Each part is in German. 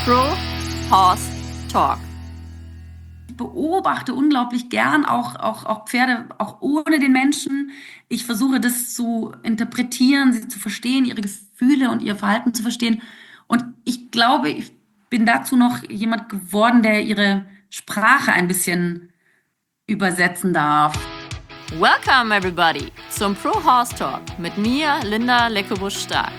Pro Horse Talk. Ich beobachte unglaublich gern auch Pferde, auch ohne den Menschen. Ich versuche das zu interpretieren, sie zu verstehen, ihre Gefühle und ihr Verhalten zu verstehen. Und ich glaube, ich bin dazu noch jemand geworden, der ihre Sprache ein bisschen übersetzen darf. Welcome everybody zum Pro Horse Talk mit mir, Linda Leckebusch-Stark.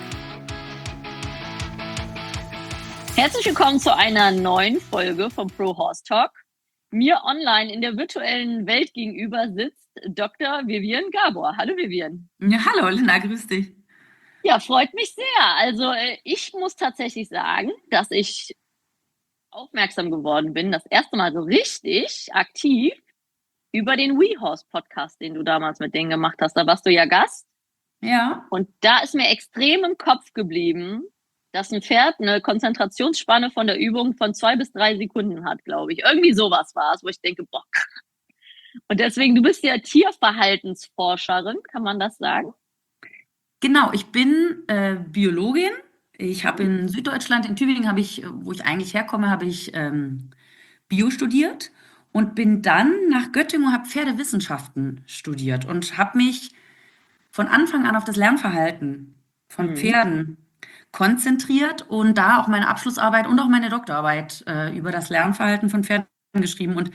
Herzlich willkommen zu einer neuen Folge vom Pro Horse Talk. Mir online in der virtuellen Welt gegenüber sitzt Dr. Vivian Gabor. Hallo Vivian. Ja, hallo Linda, grüß dich. Ja, freut mich sehr. Also ich muss tatsächlich sagen, dass ich aufmerksam geworden bin, das erste Mal so richtig aktiv über den WeHorse Podcast, den du damals mit denen gemacht hast. Da warst du ja Gast. Ja. Und da ist mir extrem im Kopf geblieben, dass ein Pferd eine Konzentrationsspanne von der Übung von 2 bis 3 Sekunden hat, glaube ich. Irgendwie sowas war es, wo ich denke, boah. Und deswegen, du bist ja Tierverhaltensforscherin, kann man das sagen? Genau, ich bin Biologin. Ich habe in Süddeutschland, in Tübingen, wo ich eigentlich herkomme, habe ich Bio studiert und bin dann nach Göttingen und habe Pferdewissenschaften studiert und habe mich von Anfang an auf das Lernverhalten von Pferden konzentriert und da auch meine Abschlussarbeit und auch meine Doktorarbeit über das Lernverhalten von Pferden geschrieben. Und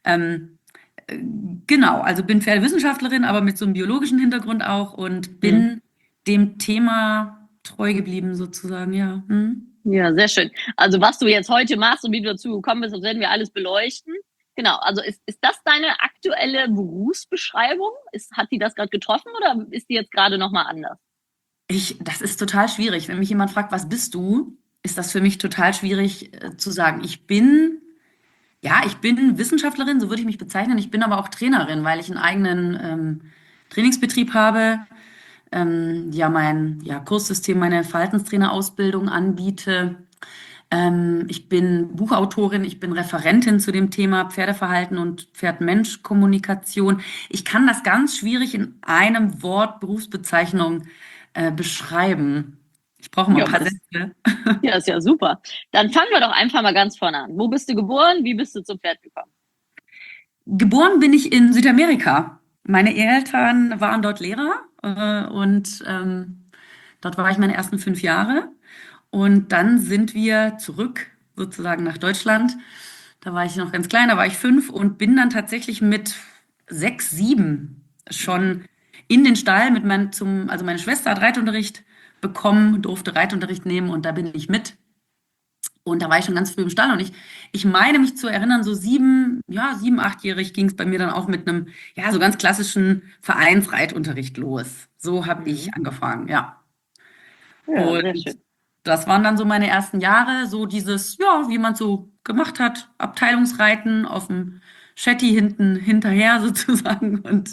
genau, also bin Pferdewissenschaftlerin, aber mit so einem biologischen Hintergrund auch und bin dem Thema treu geblieben sozusagen, ja. Ja, sehr schön. Also was du jetzt heute machst und wie du dazu gekommen bist, das werden wir alles beleuchten. Genau, also ist das deine aktuelle Berufsbeschreibung? Hat die das gerade getroffen oder ist die jetzt gerade nochmal anders? Das ist total schwierig. Wenn mich jemand fragt, was bist du, ist das für mich total schwierig zu sagen. Ich bin Wissenschaftlerin, so würde ich mich bezeichnen. Ich bin aber auch Trainerin, weil ich einen eigenen Trainingsbetrieb habe. Mein Kurssystem, meine Verhaltenstrainerausbildung anbiete. Ich bin Buchautorin, ich bin Referentin zu dem Thema Pferdeverhalten und Pferd-Mensch-Kommunikation. Ich kann das ganz schwierig in einem Wort Berufsbezeichnung beschreiben. Ich brauche mal ein paar Sätze. Ja, ist ja super. Dann fangen wir doch einfach mal ganz vorne an. Wo bist du geboren? Wie bist du zum Pferd gekommen? Geboren bin ich in Südamerika. Meine Eltern waren dort Lehrer und dort war ich meine ersten 5 Jahre. Und dann sind wir zurück sozusagen nach Deutschland. Da war ich noch ganz klein, da war ich 5 und bin dann tatsächlich mit 6, 7 schon in den Stall also meine Schwester hat Reitunterricht bekommen, durfte Reitunterricht nehmen und da bin ich mit. Und da war ich schon ganz früh im Stall und ich meine mich zu erinnern, so 7, 8-jährig ging es bei mir dann auch mit einem, so ganz klassischen Vereinsreitunterricht los. So habe ich angefangen, ja. Ja, sehr Und schön. das waren dann so meine ersten Jahre, so dieses, wie man so gemacht hat, Abteilungsreiten auf dem Shetty hinterher sozusagen. Und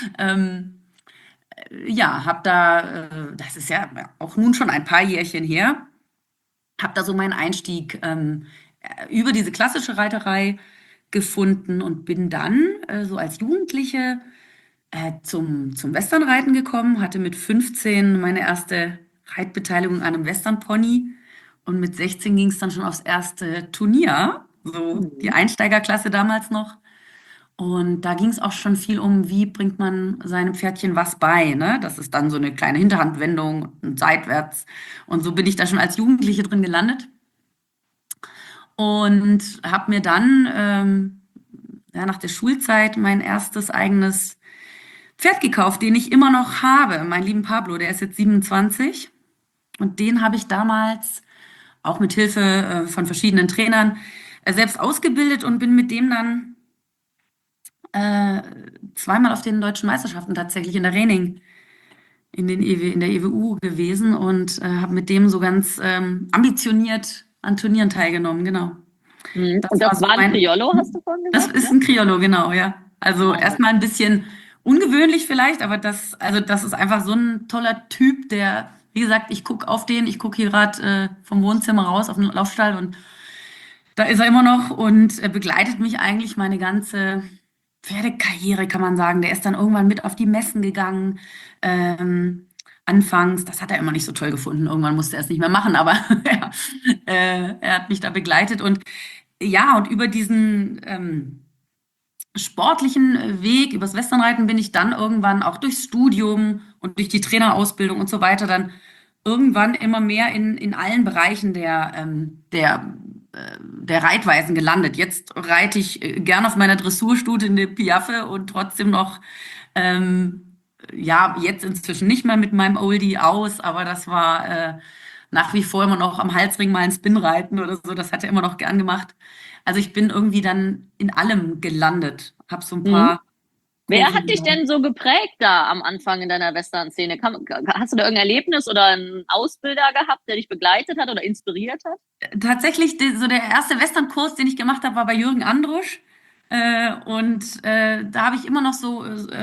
habe das ist ja auch nun schon ein paar Jährchen her, habe da so meinen Einstieg über diese klassische Reiterei gefunden und bin dann so als Jugendliche zum Westernreiten gekommen, hatte mit 15 meine erste Reitbeteiligung an einem Westernpony und mit 16 ging es dann schon aufs erste Turnier, so die Einsteigerklasse damals noch. Und da ging es auch schon viel um, wie bringt man seinem Pferdchen was bei, ne? Das ist dann so eine kleine Hinterhandwendung und seitwärts. Und so bin ich da schon als Jugendliche drin gelandet und habe mir dann nach der Schulzeit mein erstes eigenes Pferd gekauft, den ich immer noch habe. Meinen lieben Pablo, der ist jetzt 27 und den habe ich damals auch mit Hilfe von verschiedenen Trainern selbst ausgebildet und bin mit dem dann zweimal auf den deutschen Meisterschaften tatsächlich in der Reining in der EWU gewesen und habe mit dem so ganz ambitioniert an Turnieren teilgenommen, genau. Und das war ein Criollo, hast du vorhin Das gesagt? ist ein Criollo, genau, ja. Also erstmal ein bisschen ungewöhnlich vielleicht, aber das ist einfach so ein toller Typ, der, wie gesagt, ich gucke hier gerade vom Wohnzimmer raus auf den Laufstall und da ist er immer noch und begleitet mich eigentlich meine ganze Pferdekarriere, kann man sagen. Der ist dann irgendwann mit auf die Messen gegangen, anfangs, das hat er immer nicht so toll gefunden. Irgendwann musste er es nicht mehr machen, aber ja, er hat mich da begleitet. Und ja, und über diesen sportlichen Weg, übers Westernreiten bin ich dann irgendwann auch durchs Studium und durch die Trainerausbildung und so weiter dann irgendwann immer mehr in allen Bereichen der Reitweisen gelandet. Jetzt reite ich gern auf meiner Dressurstute in der Piaffe und trotzdem noch, ja, jetzt inzwischen nicht mehr mit meinem Oldie aus, aber das war nach wie vor immer noch am Halsring mal ein Spin reiten oder so. Das hat er immer noch gern gemacht. Also ich bin irgendwie dann in allem gelandet, habe so ein Mhm. paar Wer Kurse hat dich gemacht. denn so geprägt da am Anfang in deiner Western-Szene? Hast du da irgendein Erlebnis oder einen Ausbilder gehabt, der dich begleitet hat oder inspiriert hat? Tatsächlich, so der erste Western-Kurs, den ich gemacht habe, war bei Jürgen Andrusch. Da habe ich immer noch so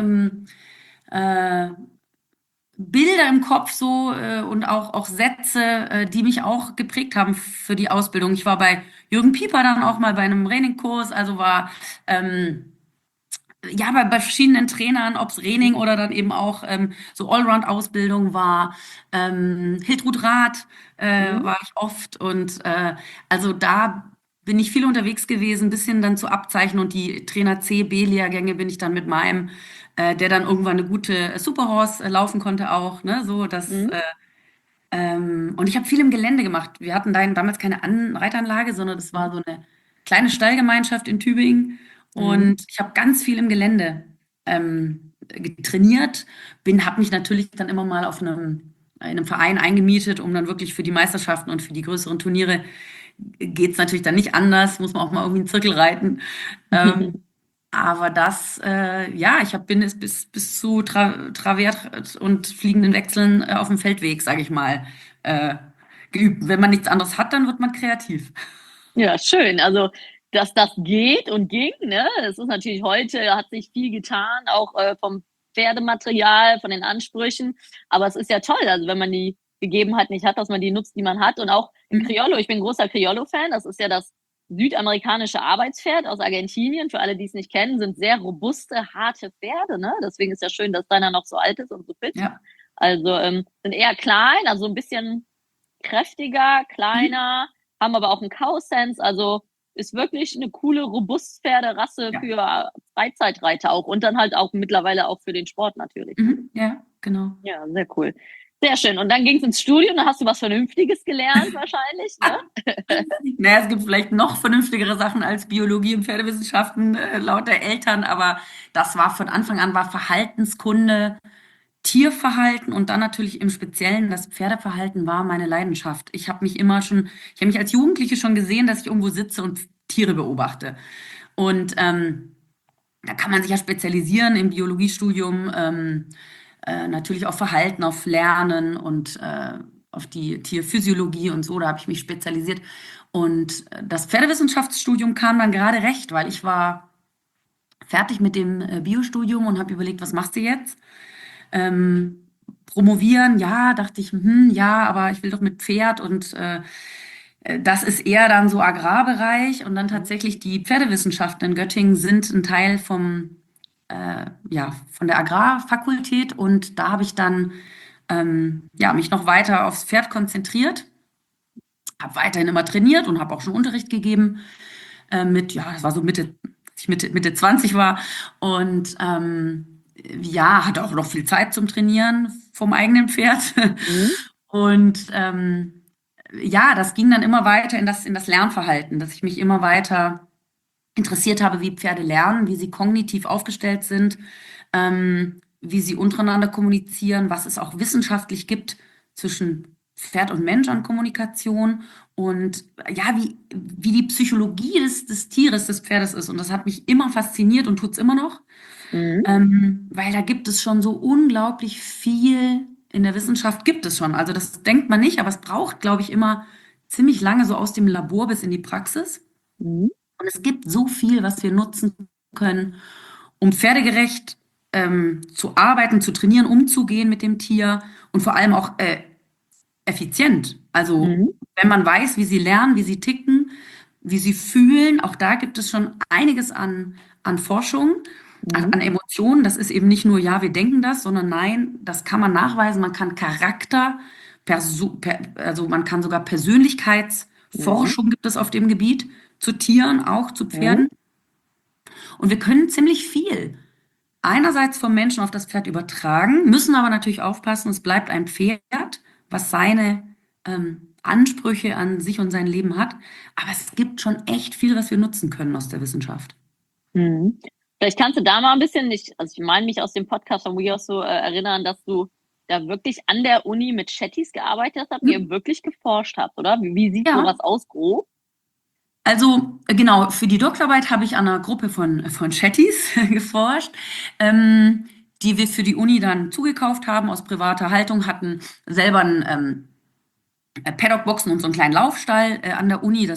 äh, Bilder im Kopf so und auch Sätze, die mich auch geprägt haben für die Ausbildung. Ich war bei Jürgen Pieper dann auch mal bei einem Training-Kurs, also war ja bei verschiedenen Trainern, ob es Training oder dann eben auch so Allround-Ausbildung war. Hiltrud Rath Mhm. war ich oft und also da bin ich viel unterwegs gewesen, bis hin dann zu Abzeichen und die Trainer C, B-Lehrgänge bin ich dann mit meinem, der dann irgendwann eine gute Superhorse laufen konnte auch, ne, so das Mhm. und ich habe viel im Gelände gemacht. Wir hatten damals keine Reitanlage, sondern das war so eine kleine Stallgemeinschaft in Tübingen. Mhm. Und ich habe ganz viel im Gelände trainiert, habe mich natürlich dann immer mal in einem Verein eingemietet, um dann wirklich für die Meisterschaften und für die größeren Turniere geht es natürlich dann nicht anders, muss man auch mal irgendwie einen Zirkel reiten. Ähm, aber ja, bin es bis zu Travert und fliegenden Wechseln auf dem Feldweg, sage ich mal, äh, geübt. Wenn man nichts anderes hat, dann wird man kreativ. Ja, schön. Also, dass das geht und ging, ne? Es ist natürlich heute, hat sich viel getan, auch vom Pferdematerial, von den Ansprüchen. Aber es ist ja toll, also wenn man die Gegebenheit nicht hat, dass man die nutzt, die man hat. Und auch im Mhm. Criollo, ich bin großer Criollo-Fan. Das ist ja das südamerikanische Arbeitspferd aus Argentinien. Für alle, die es nicht kennen, sind sehr robuste, harte Pferde, ne? Deswegen ist ja schön, dass deiner noch so alt ist und so fit. Ja. Also sind eher klein, also ein bisschen kräftiger, Mhm. kleiner, haben aber auch einen Cow-Sense, also ist wirklich eine coole Robustpferderasse Ja. für Freizeitreiter auch und dann halt auch mittlerweile auch für den Sport natürlich. Ne? Mhm. Ja, genau. Ja, sehr cool. Sehr schön. Und dann ging es ins Studium, da hast du was Vernünftiges gelernt wahrscheinlich, ne? Naja, es gibt vielleicht noch vernünftigere Sachen als Biologie und Pferdewissenschaften, laut der Eltern, aber das war von Anfang an war Verhaltenskunde, Tierverhalten und dann natürlich im Speziellen das Pferdeverhalten war meine Leidenschaft. Ich habe mich als Jugendliche schon gesehen, dass ich irgendwo sitze und Tiere beobachte. Und da kann man sich ja spezialisieren im Biologiestudium, natürlich auf Verhalten, auf Lernen und auf die Tierphysiologie und so. Da habe ich mich spezialisiert. Und das Pferdewissenschaftsstudium kam dann gerade recht, weil ich war fertig mit dem Biostudium und habe überlegt, was machst du jetzt? Ähm, Promovieren, ja, dachte ich, ja, aber ich will doch mit Pferd und das ist eher dann so Agrarbereich und dann tatsächlich die Pferdewissenschaften in Göttingen sind ein Teil ja, von der Agrarfakultät und da habe ich dann ja, mich noch weiter aufs Pferd konzentriert, habe weiterhin immer trainiert und habe auch schon Unterricht gegeben ja, das war so als ich Mitte 20 war und ja, hatte auch noch viel Zeit zum Trainieren vom eigenen Pferd. Mhm. Und ja, das ging dann immer weiter in das Lernverhalten, dass ich mich immer weiter interessiert habe, wie Pferde lernen, wie sie kognitiv aufgestellt sind, wie sie untereinander kommunizieren, was es auch wissenschaftlich gibt zwischen Pferd und Mensch an Kommunikation und ja, wie die Psychologie des Tieres, des Pferdes ist. Und das hat mich immer fasziniert und tut es immer noch, Mhm. weil da gibt es schon so unglaublich viel in der Wissenschaft gibt es schon. Also das denkt man nicht, aber es braucht, glaube ich, immer ziemlich lange so aus dem Labor bis in die Praxis. Mhm. Und es gibt so viel, was wir nutzen können, um pferdegerecht zu arbeiten, zu trainieren, umzugehen mit dem Tier und vor allem auch effizient. Also Mhm. wenn man weiß, wie sie lernen, wie sie ticken, wie sie fühlen, auch da gibt es schon einiges an Forschung, Mhm. an Emotionen Konzentration, das ist eben nicht nur, ja, wir denken das, sondern nein, das kann man nachweisen. Man kann also man kann sogar Mhm. Persönlichkeitsforschung gibt es auf dem Gebiet, zu Tieren, auch zu Mhm. Pferden. Und wir können ziemlich viel einerseits vom Menschen auf das Pferd übertragen, müssen aber natürlich aufpassen, es bleibt ein Pferd, was seine Ansprüche an sich und sein Leben hat. Aber es gibt schon echt viel, was wir nutzen können aus der Wissenschaft. Mhm. Vielleicht kannst du da mal ein bisschen, also ich meine mich aus dem Podcast von We auch so erinnern, dass du da wirklich an der Uni mit Chattis gearbeitet habt, ihr wirklich geforscht habt, oder? Wie sieht Ja, sowas aus, grob? also genau, für die Doktorarbeit habe ich an einer Gruppe von Chattis geforscht, die wir für die Uni dann zugekauft haben aus privater Haltung, hatten selber ein Paddock-Boxen und so einen kleinen Laufstall an der Uni.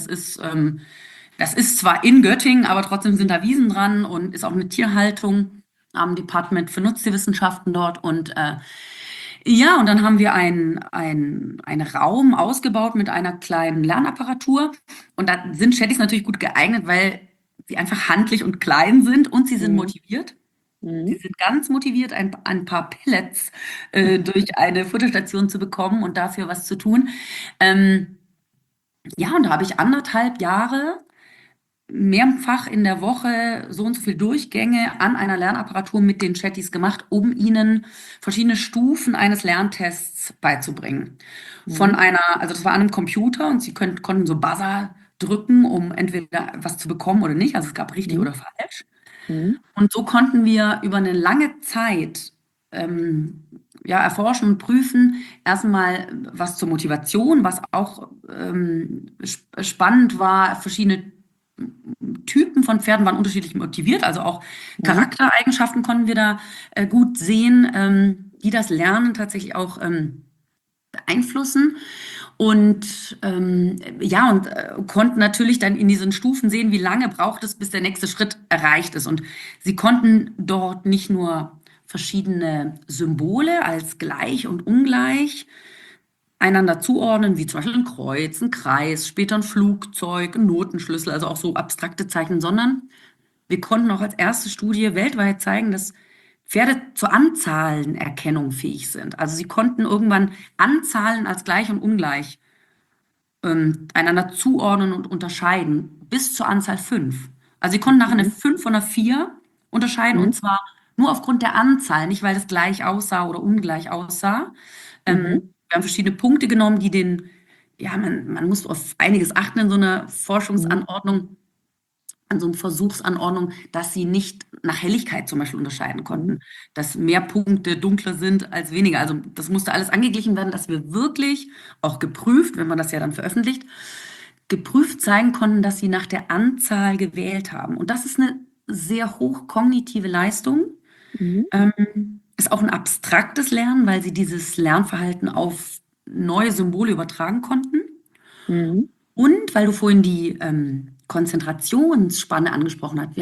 Das ist zwar in Göttingen, aber trotzdem sind da Wiesen dran und ist auch eine Tierhaltung am Department für Nutztierwissenschaften dort. Und ja, und dann haben wir einen Raum ausgebaut mit einer kleinen Lernapparatur. Und da sind Chattys natürlich gut geeignet, weil sie einfach handlich und klein sind und sie sind Mhm. motiviert. Sie Mhm. sind ganz motiviert, ein paar Pellets durch eine Futterstation zu bekommen und dafür was zu tun. Ähm, ja, und da habe ich 1,5 Jahre mehrfach in der Woche so und so viele Durchgänge an einer Lernapparatur mit den Chattis gemacht, um ihnen verschiedene Stufen eines Lerntests beizubringen. Mhm. Also das war an einem Computer und konnten so Buzzer drücken, um entweder was zu bekommen oder nicht. Also es gab richtig Mhm. oder falsch. Mhm. Und so konnten wir über eine lange Zeit ähm, ja, erforschen und prüfen, erstmal was zur Motivation, was auch spannend war, verschiedene Typen von Pferden waren unterschiedlich motiviert, also auch Mhm. Charaktereigenschaften konnten wir da gut sehen, die das Lernen tatsächlich auch beeinflussen. Und ja, und konnten natürlich dann in diesen Stufen sehen, wie lange braucht es, bis der nächste Schritt erreicht ist. Und sie konnten dort nicht nur verschiedene Symbole als gleich und ungleich einander zuordnen, wie zum Beispiel ein Kreuz, ein Kreis, später ein Flugzeug, ein Notenschlüssel, also auch so abstrakte Zeichen, sondern wir konnten auch als erste Studie weltweit zeigen, dass Pferde zur Anzahlenerkennung fähig sind. Also sie konnten irgendwann Anzahlen als gleich und ungleich einander zuordnen und unterscheiden, bis zur Anzahl 5. Also sie konnten nachher eine Mhm. 5 von einer 4 unterscheiden und Mhm. zwar nur aufgrund der Anzahl, nicht weil es gleich aussah oder ungleich aussah. Mhm. Wir haben verschiedene Punkte genommen, ja, man muss auf einiges achten in so einer Mhm. Forschungsanordnung, an so einer Versuchsanordnung, dass sie nicht nach Helligkeit zum Beispiel unterscheiden Mhm. konnten, dass mehr Punkte dunkler sind als weniger. Also das musste alles angeglichen werden, dass wir wirklich auch geprüft, wenn man das ja dann veröffentlicht, geprüft zeigen konnten, dass sie nach der Anzahl gewählt haben. Und das ist eine sehr hochkognitive Leistung. Mhm. Ist auch ein abstraktes Lernen, weil sie dieses Lernverhalten auf neue Symbole übertragen konnten. Mhm. Und weil du vorhin die Konzentrationsspanne angesprochen hast,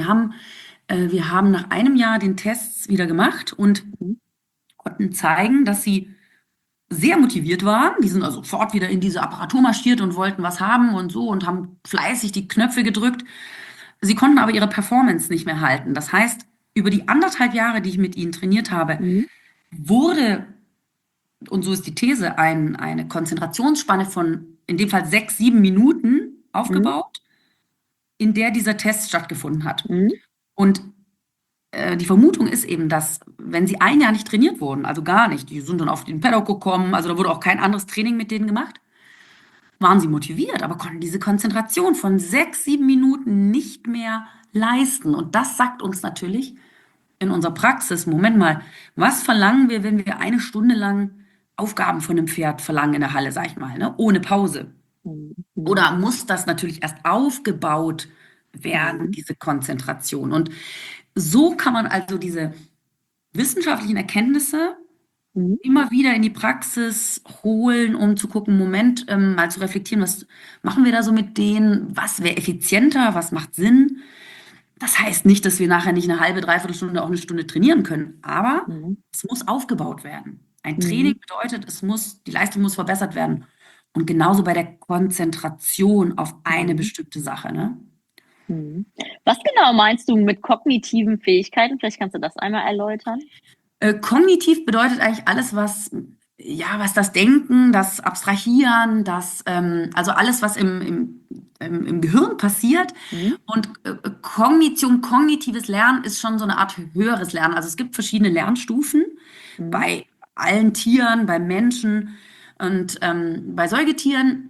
wir haben nach einem Jahr den Tests wieder gemacht und Mhm. konnten zeigen, dass sie sehr motiviert waren. Die sind also sofort wieder in diese Apparatur marschiert und wollten was haben und so und haben fleißig die Knöpfe gedrückt. Sie konnten aber ihre Performance nicht mehr halten. Das heißt, über die 1,5 Jahre, die ich mit ihnen trainiert habe, Mhm. wurde, und so ist die These, eine Konzentrationsspanne von in dem Fall 6, 7 Minuten Mhm. aufgebaut, in der dieser Test stattgefunden hat. Mhm. Und die Vermutung ist eben, dass wenn sie ein Jahr nicht trainiert wurden, also gar nicht, die sind dann auf den Paddock gekommen, also da wurde auch kein anderes Training mit denen gemacht, waren sie motiviert, aber konnten diese Konzentration von 6, 7 Minuten nicht mehr leisten. Und das sagt uns natürlich in unserer Praxis, Moment mal, was verlangen wir, wenn wir eine Stunde lang Aufgaben von einem Pferd verlangen in der Halle, sag ich mal, ne? Ohne Pause? Mhm. Mhm. Oder muss das natürlich erst aufgebaut werden, Mhm. diese Konzentration? Und so kann man also diese wissenschaftlichen Erkenntnisse Mhm. immer wieder in die Praxis holen, um zu gucken, Moment, mal zu reflektieren, was machen wir da so mit denen? Was wäre effizienter? Was macht Sinn? Das heißt nicht, dass wir nachher nicht eine halbe, dreiviertel Stunde, auch eine Stunde trainieren können, aber Mhm. es muss aufgebaut werden. Ein Training Mhm. bedeutet, die Leistung muss verbessert werden. Und genauso bei der Konzentration auf eine Mhm. bestimmte Sache, ne? Mhm. Was genau meinst du mit kognitiven Fähigkeiten? Vielleicht kannst du das einmal erläutern. Kognitiv bedeutet eigentlich alles, was, ja, was das Denken, das Abstrahieren, also alles, was im Gehirn passiert. Mhm. Und Kognition, kognitives Lernen ist schon so eine Art höheres Lernen. Also es gibt verschiedene Lernstufen Mhm. bei allen Tieren, bei Menschen und bei Säugetieren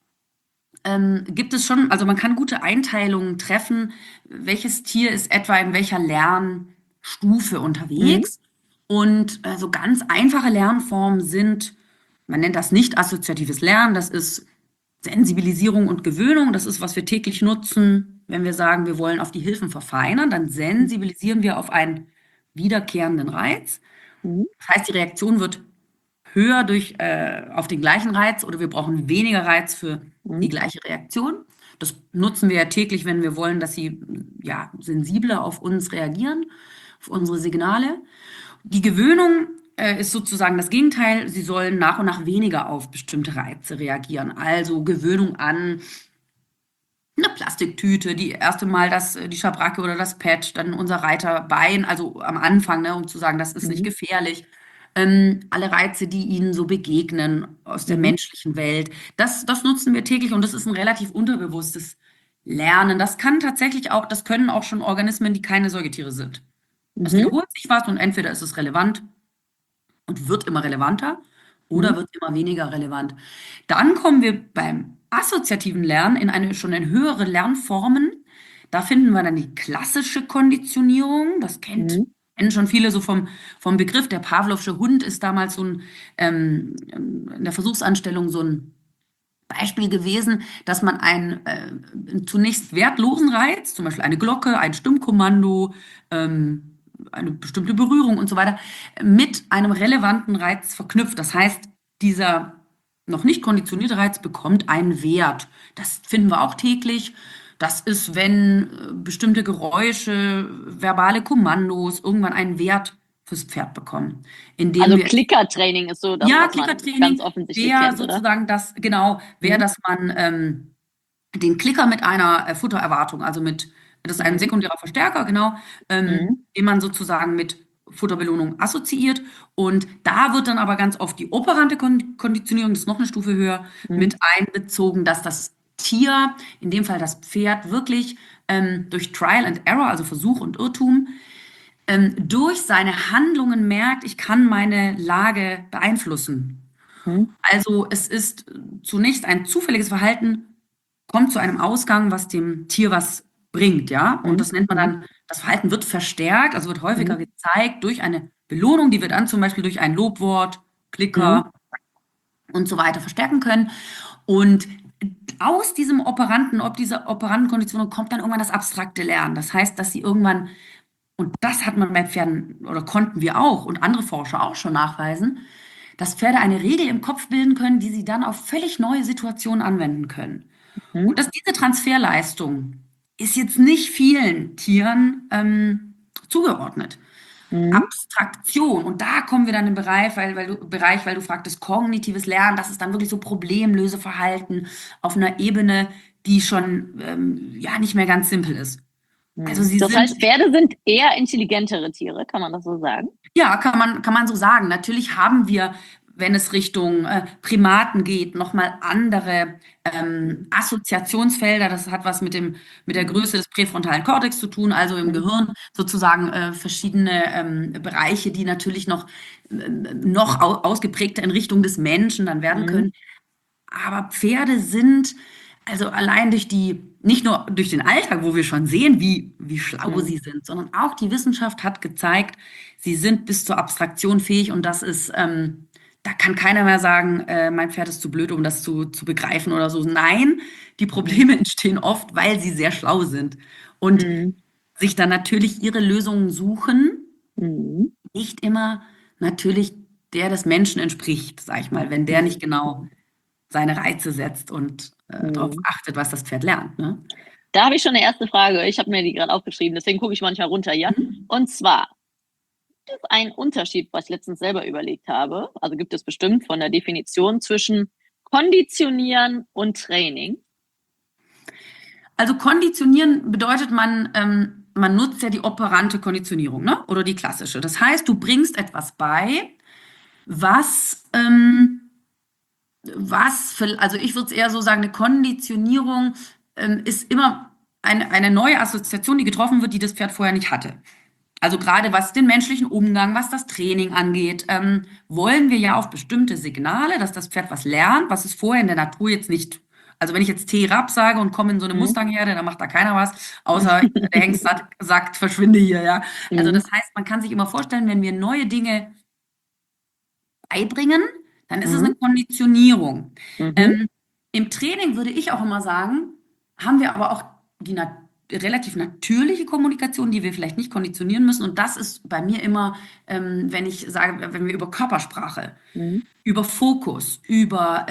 gibt es schon, also man kann gute Einteilungen treffen, welches Tier ist etwa in welcher Lernstufe Mhm. unterwegs. Und so ganz einfache Lernformen sind, man nennt das nicht assoziatives Lernen, das ist Sensibilisierung und Gewöhnung, das ist, was wir täglich nutzen. Wenn wir sagen, wir wollen auf die Hilfen verfeinern, dann sensibilisieren wir auf einen wiederkehrenden Reiz. Mhm. Das heißt, die Reaktion wird höher auf den gleichen Reiz oder wir brauchen weniger Reiz für die Mhm. gleiche Reaktion. Das nutzen wir ja täglich, wenn wir wollen, dass sie ja, sensibler auf uns reagieren, auf unsere Signale. Die Gewöhnung ist sozusagen das Gegenteil. Sie sollen nach und nach weniger auf bestimmte Reize reagieren. Also Gewöhnung an eine Plastiktüte, die erste Mal die Schabracke oder das Pad, dann unser Reiterbein, also am Anfang, ne, um zu sagen, das ist nicht Mhm. gefährlich. Alle Reize, die ihnen so begegnen aus der Mhm. menschlichen Welt, das nutzen wir täglich und das ist ein relativ unterbewusstes Lernen. Das können auch schon Organismen, die keine Säugetiere sind. Es Mhm. wiederholt sich was und entweder ist es relevant und wird immer relevanter oder Mhm. wird immer weniger relevant. Dann kommen wir beim assoziativen Lernen schon in höhere Lernformen. Da finden wir dann die klassische Konditionierung. Kennen schon viele so vom Begriff. Der Pavlovsche Hund ist damals in der Versuchsanstellung so ein Beispiel gewesen, dass man einen zunächst wertlosen Reiz, zum Beispiel eine Glocke, ein Stimmkommando, eine bestimmte Berührung und so weiter, mit einem relevanten Reiz verknüpft. Das heißt, dieser noch nicht konditionierte Reiz bekommt einen Wert. Das finden wir auch täglich. Das ist, wenn bestimmte Geräusche, verbale Kommandos irgendwann einen Wert fürs Pferd bekommen, indem Also wir Klickertraining ist so das, ja, was man ganz Klickertraining offensichtlich wäre kennt, oder? sozusagen Mhm. dass man den Klicker mit einer Futtererwartung, das ist ein Mhm. sekundärer Verstärker, genau, Mhm. den man sozusagen mit Futterbelohnung assoziiert. Und da wird dann aber ganz oft die operante Konditionierung, das ist noch eine Stufe höher, Mhm. mit einbezogen, dass das Tier, in dem Fall das Pferd, wirklich durch Trial and Error, also Versuch und Irrtum, durch seine Handlungen merkt, ich kann meine Lage beeinflussen. Mhm. Also es ist zunächst ein zufälliges Verhalten, kommt zu einem Ausgang, was dem Tier was bringt, ja. Und Mhm. das nennt man Mhm. dann, das Verhalten wird verstärkt, also wird häufiger Mhm. gezeigt durch eine Belohnung, die wir dann zum Beispiel durch ein Lobwort, Mhm. Klicker und so weiter verstärken können. Und aus ob dieser Operandenkonditionierung kommt dann irgendwann das abstrakte Lernen. Das heißt, dass sie irgendwann, und das hat man bei Pferden oder konnten wir auch und andere Forscher auch schon nachweisen, dass Pferde eine Regel im Kopf bilden können, die sie dann auf völlig neue Situationen anwenden können. Mhm. Und dass diese Transferleistung ist jetzt nicht vielen Tieren zugeordnet. Mhm. Abstraktion, und da kommen wir dann im Bereich, weil du fragtest, kognitives Lernen, das ist dann wirklich so Problemlöseverhalten auf einer Ebene, die schon ja nicht mehr ganz simpel ist. Also Mhm. sie Das sind heißt, Pferde sind eher intelligentere Tiere, kann man das so sagen? Ja, kann man so sagen. Natürlich haben wir, wenn es Richtung Primaten geht, nochmal andere Assoziationsfelder. Das hat was mit der Mhm. Größe des präfrontalen Kortex zu tun, also im Mhm. Gehirn sozusagen verschiedene Bereiche, die natürlich noch ausgeprägter in Richtung des Menschen dann werden Mhm. können. Aber Pferde sind, also allein nicht nur durch den Alltag, wo wir schon sehen, wie schlau Mhm. sie sind, sondern auch die Wissenschaft hat gezeigt, sie sind bis zur Abstraktion fähig und da kann keiner mehr sagen, mein Pferd ist zu blöd, um das zu begreifen oder so. Nein, die Mhm. Probleme entstehen oft, weil sie sehr schlau sind und Mhm. sich dann natürlich ihre Lösungen suchen, Mhm. nicht immer natürlich der des Menschen entspricht, sag ich mal, wenn der nicht genau Mhm. seine Reize setzt und darauf Mhm. achtet, was das Pferd lernt. Ne? Da habe ich schon eine erste Frage. Ich habe mir die gerade aufgeschrieben, deswegen gucke ich manchmal runter hier. Mhm. Und zwar, gibt es einen Unterschied, was ich letztens selber überlegt habe? Also gibt es bestimmt von der Definition zwischen Konditionieren und Training? Also konditionieren bedeutet, man nutzt ja die operante Konditionierung, ne? Oder die klassische. Das heißt, du bringst etwas bei, was, also ich würde es eher so sagen, eine Konditionierung ist immer eine neue Assoziation, die getroffen wird, die das Pferd vorher nicht hatte. Also gerade was den menschlichen Umgang, was das Training angeht, wollen wir ja auf bestimmte Signale, dass das Pferd was lernt, was es vorher in der Natur jetzt nicht. Also wenn ich jetzt T-Rap sage und komme in so eine Mhm. Mustangherde, dann macht da keiner was, außer der Hengst sagt, verschwinde hier, ja. Also Mhm. das heißt, man kann sich immer vorstellen, wenn wir neue Dinge beibringen, dann ist es Mhm. eine Konditionierung. Mhm. Ähm, Im Training würde ich auch immer sagen, haben wir aber auch die relativ natürliche Kommunikation, die wir vielleicht nicht konditionieren müssen. Und das ist bei mir immer, wenn ich sage, wenn wir über Körpersprache, Mhm. über Fokus, über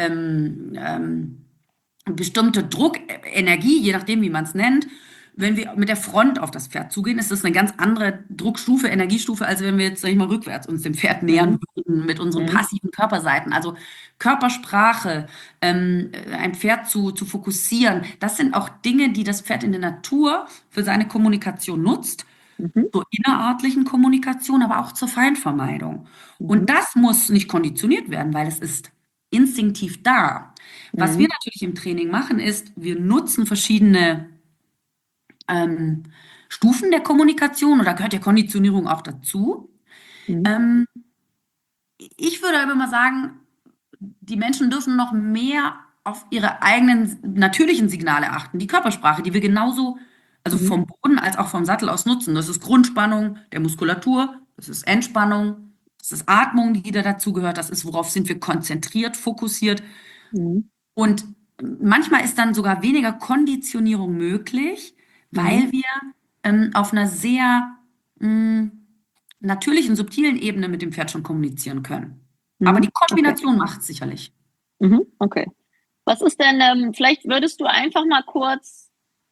bestimmte Druckenergie, je nachdem, wie man es nennt. Wenn wir mit der Front auf das Pferd zugehen, ist das eine ganz andere Druckstufe, Energiestufe, als wenn wir jetzt, sag ich mal, rückwärts uns dem Pferd nähern Mhm. würden mit unseren Mhm. passiven Körperseiten. Also Körpersprache, ein Pferd zu fokussieren, das sind auch Dinge, die das Pferd in der Natur für seine Kommunikation nutzt, Mhm. zur innerartlichen Kommunikation, aber auch zur Feindvermeidung. Und Mhm. das muss nicht konditioniert werden, weil es ist instinktiv da. Was wir Mhm. natürlich im Training machen, ist, wir nutzen verschiedene ähm, Stufen der Kommunikation oder gehört der Konditionierung auch dazu. Mhm. Ähm, Ich würde aber mal sagen, die Menschen dürfen noch mehr auf ihre eigenen natürlichen Signale achten. Die Körpersprache, die wir genauso, also Mhm. vom Boden als auch vom Sattel aus nutzen. Das ist Grundspannung der Muskulatur, das ist Entspannung, das ist Atmung, die da dazu gehört, das ist, worauf sind wir konzentriert, fokussiert. Mhm. Und manchmal ist dann sogar weniger Konditionierung möglich, Mhm. weil wir auf einer sehr mh, natürlichen, subtilen Ebene mit dem Pferd schon kommunizieren können. Aber die Mhm. Okay. Kombination macht es sicherlich. Mhm. Okay. Was ist denn, vielleicht würdest du einfach mal kurz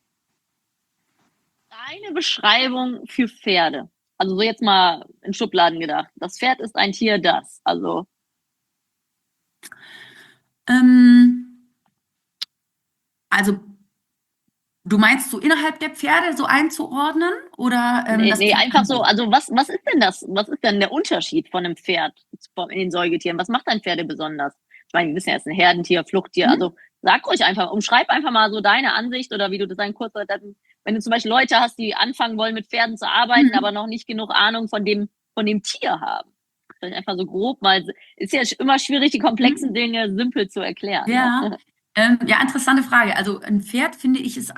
deine Beschreibung für Pferde. Also so jetzt mal in Schubladen gedacht. Das Pferd ist ein Tier, das. Also, Ähm, also, du meinst so innerhalb der Pferde so einzuordnen oder nee, das nee, Pferd einfach an so, sich? also was ist denn das? Was ist denn der Unterschied von einem Pferd in den Säugetieren? Was macht ein Pferde besonders? Ich meine, wir wissen ja, es ist ein Herdentier, Fluchttier. Hm? Also sag ruhig einfach, umschreib einfach mal so deine Ansicht oder wie du das dann kurz, wenn du zum Beispiel Leute hast, die anfangen wollen, mit Pferden zu arbeiten, aber Hm? noch nicht genug Ahnung von dem Tier haben. Vielleicht einfach so grob mal, ist ja immer schwierig, die komplexen Hm? Dinge simpel zu erklären, ne? Ja, ja, interessante Frage. Also ein Pferd, finde ich, ist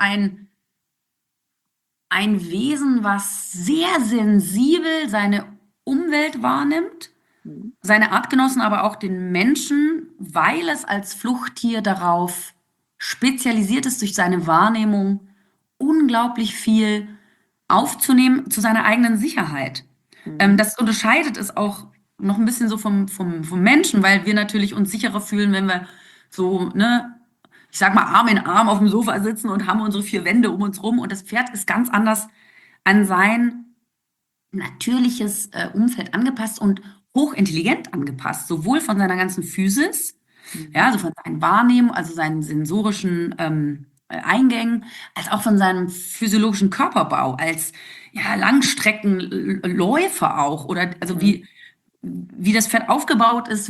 ein Wesen, was sehr sensibel seine Umwelt wahrnimmt, Mhm. seine Artgenossen, aber auch den Menschen, weil es als Fluchttier darauf spezialisiert ist, durch seine Wahrnehmung unglaublich viel aufzunehmen zu seiner eigenen Sicherheit. Mhm. Das unterscheidet es auch noch ein bisschen so vom Menschen, weil wir natürlich uns sicherer fühlen, wenn wir so, ne, ich sag mal, Arm in Arm auf dem Sofa sitzen und haben unsere vier Wände um uns rum. Und das Pferd ist ganz anders an sein natürliches Umfeld angepasst und hochintelligent angepasst, sowohl von seiner ganzen Physis, ja, Mhm. also von seinen Wahrnehmungen, also seinen sensorischen Eingängen, als auch von seinem physiologischen Körperbau, als ja, Langstreckenläufer auch, oder also Mhm. wie das Pferd aufgebaut ist,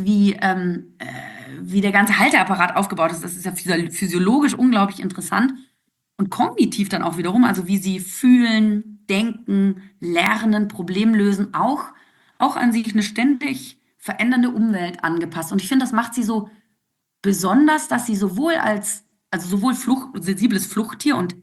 wie der ganze Halteapparat aufgebaut ist. Das ist ja physiologisch unglaublich interessant. Und kognitiv dann auch wiederum, also wie sie fühlen, denken, lernen, Problem lösen, auch an sich eine ständig verändernde Umwelt angepasst. Und ich finde, das macht sie so besonders, dass sie also sowohl sensibles Fluchttier und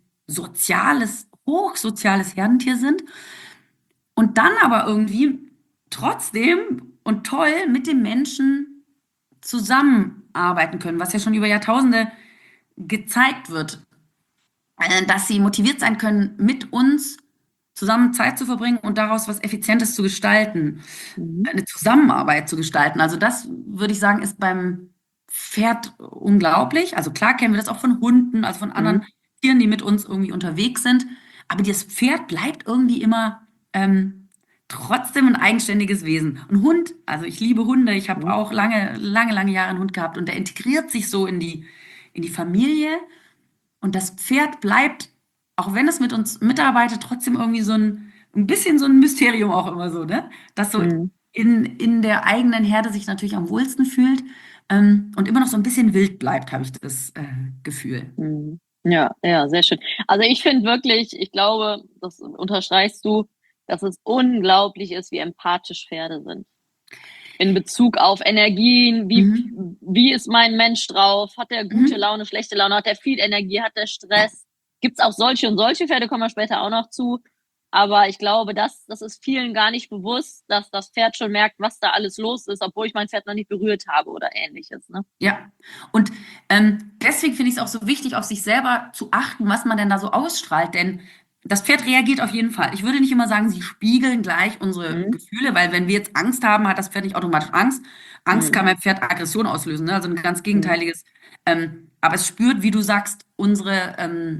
hochsoziales Herdentier sind und dann aber irgendwie trotzdem und toll mit dem Menschen zusammenarbeiten können, was ja schon über Jahrtausende gezeigt wird, dass sie motiviert sein können, mit uns zusammen Zeit zu verbringen und daraus was Effizientes zu gestalten, Mhm. eine Zusammenarbeit zu gestalten. Also das würde ich sagen, ist beim Pferd unglaublich. Also klar kennen wir das auch von Hunden, also von Mhm. anderen Tieren, die mit uns irgendwie unterwegs sind. Aber das Pferd bleibt irgendwie immer trotzdem ein eigenständiges Wesen. Ein Hund, also ich liebe Hunde, ich habe Mhm. auch lange Jahre einen Hund gehabt und der integriert sich so in die Familie. Und das Pferd bleibt auch wenn es mit uns mitarbeitet, trotzdem irgendwie ein bisschen so ein Mysterium auch immer so, ne? Dass so Mhm. in der eigenen Herde sich natürlich am wohlsten fühlt, und immer noch so ein bisschen wild bleibt, habe ich das Gefühl. Mhm. Ja, ja, sehr schön. Also ich finde wirklich, ich glaube, das unterstreichst du, dass es unglaublich ist, wie empathisch Pferde sind. In Bezug auf Energien, Mhm. wie ist mein Mensch drauf? Hat der gute Mhm. Laune, schlechte Laune? Hat der viel Energie? Hat der Ja, Stress? Gibt's auch solche und solche Pferde, kommen wir später auch noch zu. Aber ich glaube, das ist vielen gar nicht bewusst, dass das Pferd schon merkt, was da alles los ist, obwohl ich mein Pferd noch nicht berührt habe oder ähnliches. Ne? ja. Und deswegen finde ich es auch so wichtig, auf sich selber zu achten, was man denn da so ausstrahlt. Denn das Pferd reagiert auf jeden Fall. Ich würde nicht immer sagen, sie spiegeln gleich unsere Mhm. Gefühle, weil wenn wir jetzt Angst haben, hat das Pferd nicht automatisch Angst. Angst kann Mhm. beim Pferd Aggression auslösen, ne? Also ein ganz Mhm. gegenteiliges. Aber es spürt, wie du sagst, unsere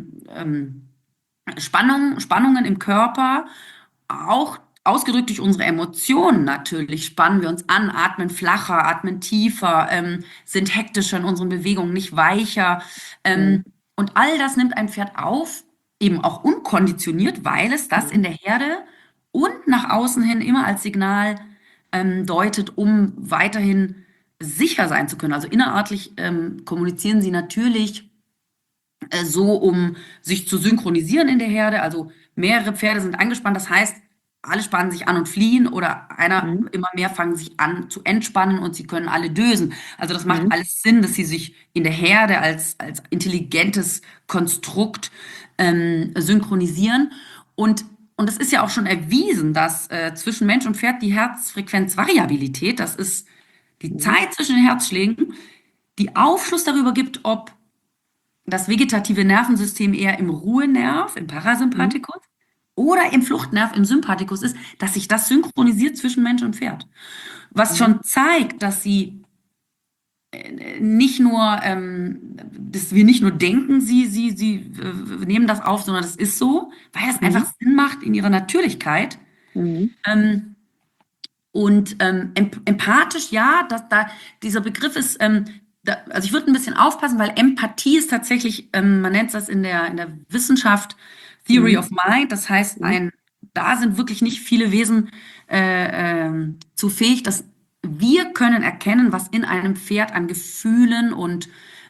Spannungen im Körper, auch ausgedrückt durch unsere Emotionen natürlich, spannen wir uns an, atmen flacher, atmen tiefer, sind hektischer in unseren Bewegungen, nicht weicher. Mhm. Und all das nimmt ein Pferd auf, eben auch unkonditioniert, weil es das Mhm. in der Herde und nach außen hin immer als Signal deutet, um weiterhin sicher sein zu können. Also innerartlich kommunizieren sie natürlich so, um sich zu synchronisieren in der Herde. Also mehrere Pferde sind angespannt. Das heißt, alle spannen sich an und fliehen oder einer Mhm. immer mehr fangen sich an zu entspannen und sie können alle dösen. Also das macht Mhm. alles Sinn, dass sie sich in der Herde als intelligentes Konstrukt synchronisieren. Und es ist ja auch schon erwiesen, dass zwischen Mensch und Pferd die Herzfrequenzvariabilität, das ist die Mhm. Zeit zwischen den Herzschlägen, die Aufschluss darüber gibt, ob das vegetative Nervensystem eher im Ruhenerv, im Mhm. Parasympathikus oder im Fluchtnerv, im Sympathikus ist, dass sich das synchronisiert zwischen Mensch und Pferd. Was Mhm. schon zeigt, dass nicht nur, dass wir nicht nur denken, sie nehmen das auf, sondern das ist so, weil es einfach Mhm. Sinn macht in ihrer Natürlichkeit. Mhm. Ähm, und empathisch, ja, dieser Begriff ist, also ich würde ein bisschen aufpassen, weil Empathie ist tatsächlich, man nennt das in der Wissenschaft Theory Mhm. of Mind. Das heißt, Mhm. da sind wirklich nicht viele Wesen zu fähig, dass wir können erkennen, was in einem Pferd an Gefühlen und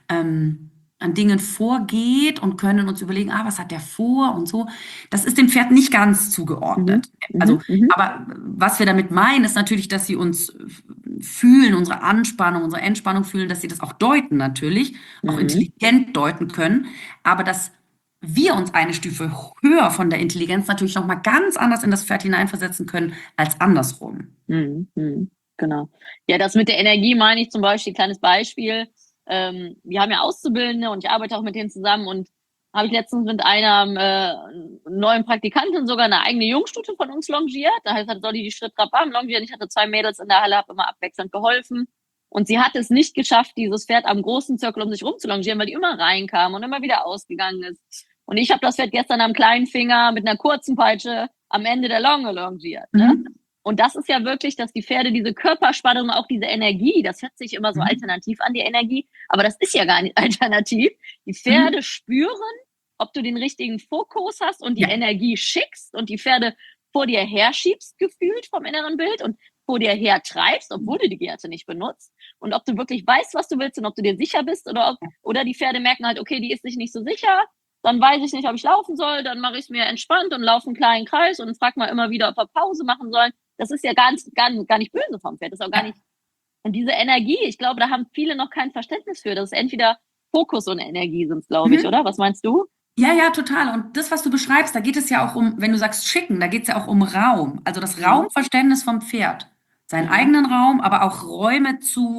an Dingen vorgeht und können uns überlegen, was hat der vor und so. Das ist dem Pferd nicht ganz Mhm. zugeordnet. Also Mhm. Mhm. aber was wir damit meinen, ist natürlich, dass sie uns fühlen, unsere Anspannung, unsere Entspannung fühlen, dass sie das auch deuten natürlich, auch Mhm. intelligent deuten können, aber dass wir uns eine Stufe höher von der Intelligenz natürlich noch mal ganz anders in das Pferd hineinversetzen können als andersrum. Mhm. Mhm. Genau. Ja, das mit der Energie meine ich zum Beispiel, kleines Beispiel. Wir haben ja Auszubildende und ich arbeite auch mit denen zusammen und habe ich letztens mit einer neuen Praktikantin sogar eine eigene Jungstute von uns longiert. Da heißt, soll die Schritt Trabam longieren. Ich hatte 2 Mädels in der Halle, habe immer abwechselnd geholfen. Und sie hat es nicht geschafft, dieses Pferd am großen Zirkel um sich rum zu longieren, weil die immer reinkam und immer wieder ausgegangen ist. Und ich habe das Pferd gestern am kleinen Finger mit einer kurzen Peitsche am Ende der Longe longiert. Ne? Mhm. Und das ist ja wirklich, dass die Pferde diese Körperspannung, auch diese Energie, das hört sich immer so Mhm. alternativ an, die Energie, aber das ist ja gar nicht alternativ. Die Pferde Mhm. spüren, ob du den richtigen Fokus hast und die Ja. Energie schickst und die Pferde vor dir herschiebst, gefühlt vom inneren Bild und vor dir her treibst, obwohl du die Gerte nicht benutzt. Und ob du wirklich weißt, was du willst und ob du dir sicher bist oder die Pferde merken halt, okay, die ist sich nicht so sicher, dann weiß ich nicht, ob ich laufen soll, dann mache ich es mir entspannt und laufe einen kleinen Kreis und frage mal immer wieder, ob wir Pause machen sollen. Das ist ja gar nicht böse vom Pferd. Das ist auch gar Ja. nicht. Und diese Energie, ich glaube, da haben viele noch kein Verständnis für. Das ist entweder Fokus und Energie sind, glaube ich, Mhm. oder? Was meinst du? Ja, ja, total. Und das, was du beschreibst, da geht es ja auch um, wenn du sagst schicken, da geht es ja auch um Raum. Also das Mhm. Raumverständnis vom Pferd. Seinen Mhm. eigenen Raum, aber auch Räume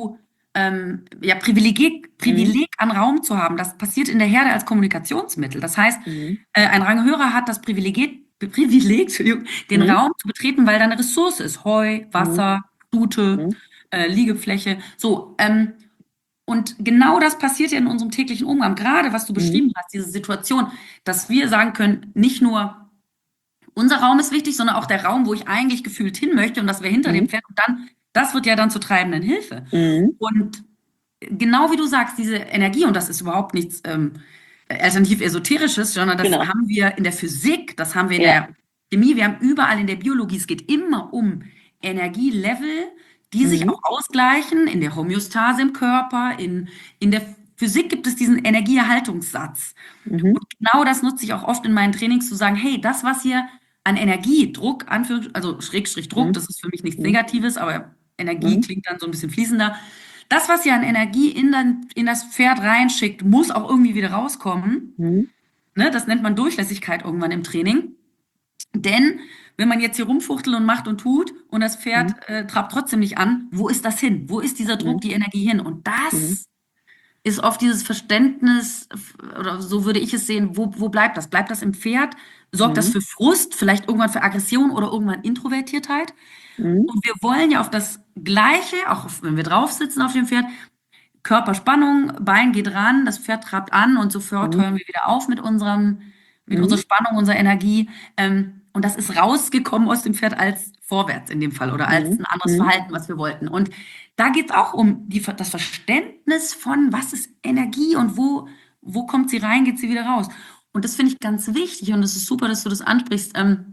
ja, Mhm. Privileg an Raum zu haben. Das passiert in der Herde als Kommunikationsmittel. Das heißt, Mhm. ein Ranghörer hat das Privileg, Entschuldigung, den Mhm. Raum zu betreten, weil da eine Ressource ist. Heu, Mhm. Wasser, Stute, Mhm. Liegefläche. So, und genau das passiert ja in unserem täglichen Umgang. Gerade was du Mhm. beschrieben hast, diese Situation, dass wir sagen können, nicht nur unser Raum ist wichtig, sondern auch der Raum, wo ich eigentlich gefühlt hin möchte und das wäre hinter dem Mhm. Pferd. Und dann, das wird ja dann zur treibenden Hilfe. Mhm. Und genau wie du sagst, diese Energie, und das ist überhaupt nichts alternativ Esoterisches, sondern das Genau. haben wir in der Physik, das haben wir in Ja. der Chemie, wir haben überall in der Biologie. Es geht immer um Energielevel, die sich Mhm. auch ausgleichen in der Homöostase im Körper. In der Physik gibt es diesen Energieerhaltungssatz. Mhm. Und genau das nutze ich auch oft in meinen Trainings zu sagen, hey, das, was hier an Energie, Druck, also Schrägstrich Druck, Mhm. das ist für mich nichts Mhm. Negatives, aber Energie Mhm. klingt dann so ein bisschen fließender. Das, was ihr an Energie in das Pferd reinschickt, muss auch irgendwie wieder rauskommen. Mhm. Ne? Das nennt man Durchlässigkeit irgendwann im Training. Denn wenn man jetzt hier rumfuchtelt und macht und tut und das Pferd Mhm. trabt trotzdem nicht an, wo ist das hin? Wo ist dieser Druck, Mhm. die Energie hin? Und Mhm. das ist oft dieses Verständnis, oder so würde ich es sehen, wo bleibt das? Bleibt das im Pferd? Sorgt das Mhm. für Frust, vielleicht irgendwann für Aggression oder irgendwann Introvertiertheit? Mhm. Und wir wollen ja auf das Gleiche, auch wenn wir drauf sitzen auf dem Pferd, Körperspannung, Bein geht ran, das Pferd trabt an und sofort Mhm. hören wir wieder auf mit unserer Mhm. Spannung, unserer Energie. Und das ist rausgekommen aus dem Pferd als vorwärts in dem Fall oder als Mhm. ein anderes Mhm. Verhalten, was wir wollten. Und da geht es auch um das Verständnis von, was ist Energie und wo kommt sie rein, geht sie wieder raus. Und das finde ich ganz wichtig und es ist super, dass du das ansprichst,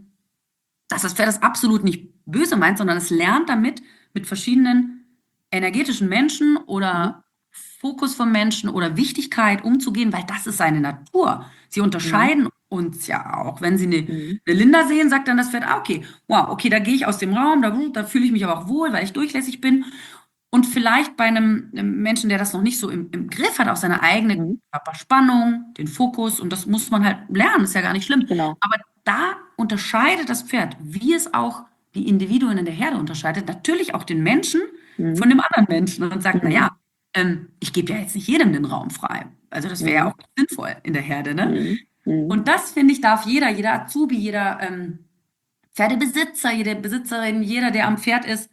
dass das Pferd das absolut nicht böse meint, sondern es lernt damit, mit verschiedenen energetischen Menschen Mhm. oder Fokus von Menschen oder Wichtigkeit umzugehen, weil das ist seine Natur. Sie Mhm. unterscheiden uns ja auch. Wenn sie Mhm. eine Linda sehen, sagt dann das Pferd, ah, okay, wow, okay, da gehe ich aus dem Raum, da fühle ich mich aber auch wohl, weil ich durchlässig bin. Und vielleicht bei einem Menschen, der das noch nicht so im Griff hat, auch seine eigene Mhm. Körperspannung, den Fokus, und das muss man halt lernen, ist ja gar nicht schlimm. Genau. Aber da unterscheidet das Pferd, wie es auch die Individuen in der Herde unterscheidet, natürlich auch den Menschen Mhm. von dem anderen Menschen und sagt, Mhm. naja, ich gebe ja jetzt nicht jedem den Raum frei. Also das wäre ja Mhm. auch nicht sinnvoll in der Herde, ne? Mhm. Mhm. Und das, finde ich, darf jeder Azubi, jeder Pferdebesitzer, jede Besitzerin, jeder, der am Pferd ist,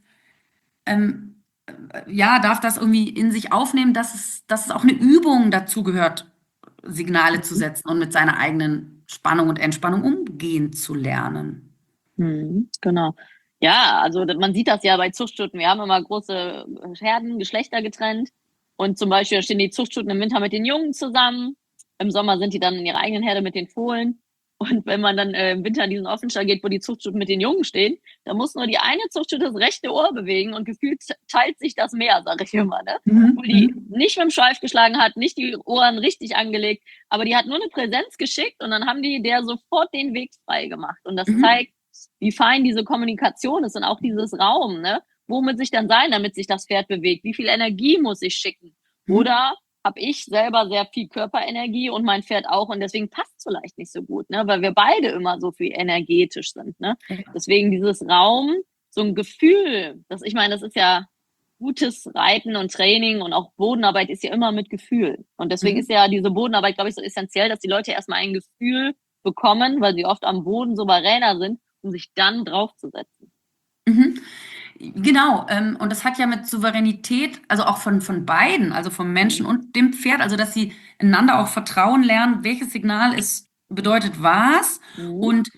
ähm, ja, darf das irgendwie in sich aufnehmen, dass es auch eine Übung dazu gehört, Signale zu setzen und mit seiner eigenen Spannung und Entspannung umgehen zu lernen. Mhm. Genau. Ja, also man sieht das ja bei Zuchtstuten. Wir haben immer große Herden, Geschlechter getrennt. Und zum Beispiel stehen die Zuchtstuten im Winter mit den Jungen zusammen. Im Sommer sind die dann in ihrer eigenen Herde mit den Fohlen. Und wenn man dann im Winter in diesen Offenstall geht, wo die Zuchtstuten mit den Jungen stehen, da muss nur die eine Zuchtstute das rechte Ohr bewegen und gefühlt teilt sich das Meer, sag ich immer, ne? Wo Mhm. die Mhm. nicht mit dem Schweif geschlagen hat, nicht die Ohren richtig angelegt, aber die hat nur eine Präsenz geschickt und dann haben die der sofort den Weg frei gemacht. Und das Mhm. zeigt, wie fein diese Kommunikation ist und auch dieses Raum, ne? Wo muss ich dann sein, damit sich das Pferd bewegt? Wie viel Energie muss ich schicken? Mhm. Oder habe ich selber sehr viel Körperenergie und mein Pferd auch und deswegen passt es vielleicht nicht so gut, ne? Weil wir beide immer so viel energetisch sind, ne? Ja. Deswegen dieses Raum, so ein Gefühl, ich meine, das ist ja gutes Reiten und Training und auch Bodenarbeit ist ja immer mit Gefühl. Und deswegen ist Mhm. ja diese Bodenarbeit, glaube ich, so essentiell, dass die Leute erstmal ein Gefühl bekommen, weil sie oft am Boden souveräner sind, um sich dann draufzusetzen. Mhm. Genau, und das hat ja mit Souveränität, also auch von beiden, also vom Menschen Mhm. und dem Pferd, also dass sie einander auch vertrauen lernen, welches Signal es bedeutet was. Mhm. Und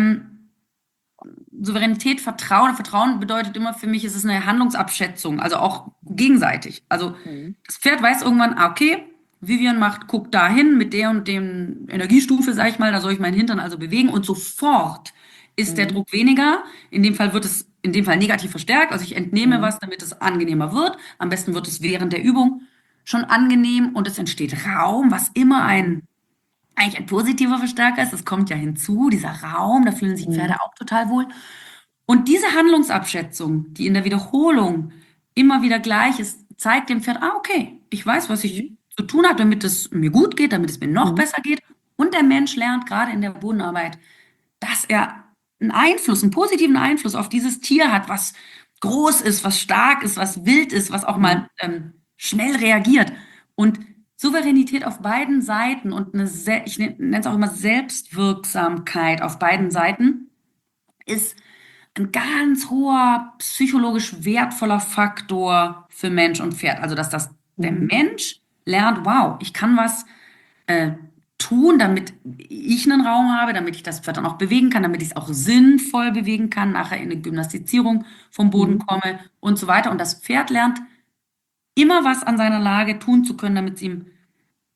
Souveränität, Vertrauen bedeutet immer für mich, es ist eine Handlungsabschätzung, also auch gegenseitig. Also Mhm. das Pferd weiß irgendwann, ah, okay, Vivian guckt dahin mit der und dem Energiestufe, sag ich mal, da soll ich meinen Hintern also bewegen und sofort ist der Mhm. Druck weniger. In dem Fall wird es in dem Fall negativ verstärkt, also ich entnehme Mhm. was, damit es angenehmer wird. Am besten wird es während der Übung schon angenehm und es entsteht Raum, was immer Mhm. eigentlich ein positiver Verstärker ist. Das kommt ja hinzu, dieser Raum, da fühlen sich Mhm. Pferde auch total wohl. Und diese Handlungsabschätzung, die in der Wiederholung immer wieder gleich ist, zeigt dem Pferd, ah, okay, ich weiß, was ich Mhm. zu tun habe, damit es mir gut geht, damit es mir noch Mhm. besser geht. Und der Mensch lernt gerade in der Bodenarbeit, dass er einen Einfluss, einen positiven Einfluss auf dieses Tier hat, was groß ist, was stark ist, was wild ist, was auch Mhm. mal schnell reagiert. Und Souveränität auf beiden Seiten und ich nenne es auch immer Selbstwirksamkeit auf beiden Mhm. Seiten ist ein ganz hoher, psychologisch wertvoller Faktor für Mensch und Pferd. Also, dass der Mhm. Mensch lernt, wow, ich kann was äh, tun, damit ich einen Raum habe, damit ich das Pferd dann auch bewegen kann, damit ich es auch sinnvoll bewegen kann, nachher in eine Gymnastizierung vom Boden Mhm. komme und so weiter. Und das Pferd lernt immer was an seiner Lage tun zu können, damit es ihm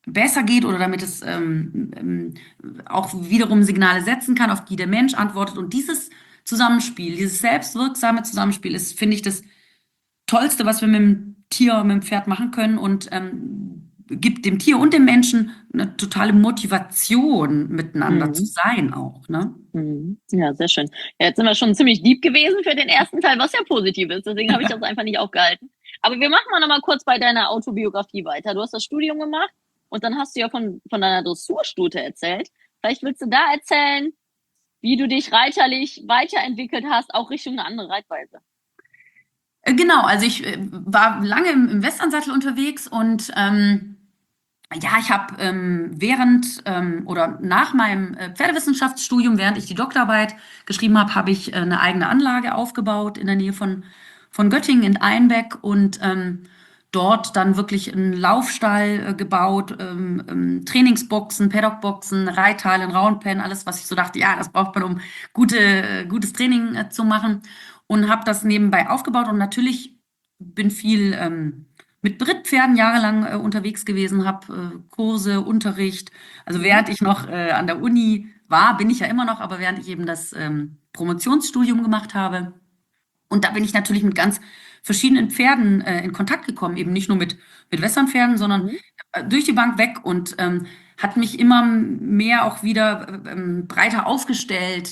besser geht oder damit es auch wiederum Signale setzen kann, auf die der Mensch antwortet. Und dieses Zusammenspiel, dieses selbstwirksame Zusammenspiel ist, finde ich, das Tollste, was wir mit dem Tier, mit dem Pferd machen können und gibt dem Tier und dem Menschen eine totale Motivation, miteinander zu Mhm. sein auch, ne? Mhm. Ja, sehr schön. Ja, jetzt sind wir schon ziemlich deep gewesen für den ersten Teil, was ja positiv ist. Deswegen habe ich das einfach nicht aufgehalten. Aber wir machen mal noch mal kurz bei deiner Autobiografie weiter. Du hast das Studium gemacht und dann hast du ja von deiner Dressurstute erzählt. Vielleicht willst du da erzählen, wie du dich reiterlich weiterentwickelt hast, auch Richtung eine andere Reitweise. Genau, also ich war lange im Western-Sattel unterwegs und ja, ich habe während oder nach meinem Pferdewissenschaftsstudium, während ich die Doktorarbeit geschrieben habe, habe ich eine eigene Anlage aufgebaut in der Nähe von Göttingen in Einbeck und dort dann wirklich einen Laufstall gebaut, Trainingsboxen, Paddockboxen, Reithallen, Roundpen, alles, was ich so dachte, ja, das braucht man, um gutes Training zu machen und habe das nebenbei aufgebaut und natürlich bin viel mit Brittpferden jahrelang unterwegs gewesen, habe Kurse, Unterricht. Also Mhm. während ich noch an der Uni war, bin ich ja immer noch, aber während ich eben das Promotionsstudium gemacht habe. Und da bin ich natürlich mit ganz verschiedenen Pferden in Kontakt gekommen, eben nicht nur mit Westernpferden, sondern Mhm. durch die Bank weg und hat mich immer mehr auch wieder breiter aufgestellt,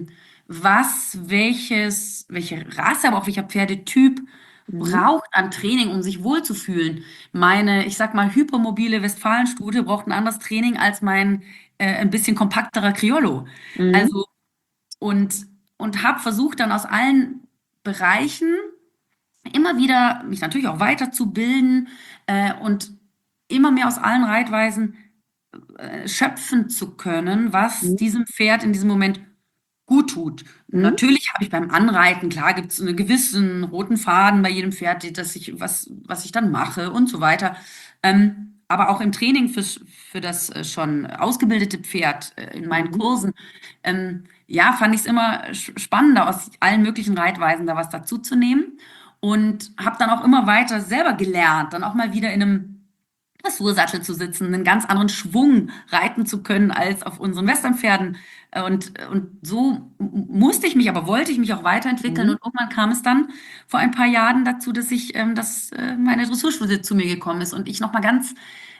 welche Rasse, aber auch welcher Pferdetyp Mhm. braucht an Training, um sich wohlzufühlen. Meine, ich sag mal, hypermobile Westfalenstute braucht ein anderes Training als mein ein bisschen kompakterer Criollo. Mhm. Also und, und habe versucht dann aus allen Bereichen immer wieder mich natürlich auch weiterzubilden und immer mehr aus allen Reitweisen schöpfen zu können, was Mhm. diesem Pferd in diesem Moment gut tut. Mhm. Natürlich habe ich beim Anreiten, klar, gibt es einen gewissen roten Faden bei jedem Pferd, was ich dann mache und so weiter. Aber auch im Training für das schon ausgebildete Pferd in meinen Mhm. Kursen, ja, fand ich es immer spannender, aus allen möglichen Reitweisen da was dazu zu nehmen. Und habe dann auch immer weiter selber gelernt, dann auch mal wieder in einem Dressursattel zu sitzen, einen ganz anderen Schwung reiten zu können als auf unseren Westernpferden. Und so musste ich mich, aber wollte ich mich auch weiterentwickeln. Mhm. Und irgendwann kam es dann vor ein paar Jahren dazu, dass meine Dressurschule zu mir gekommen ist und ich nochmal ganz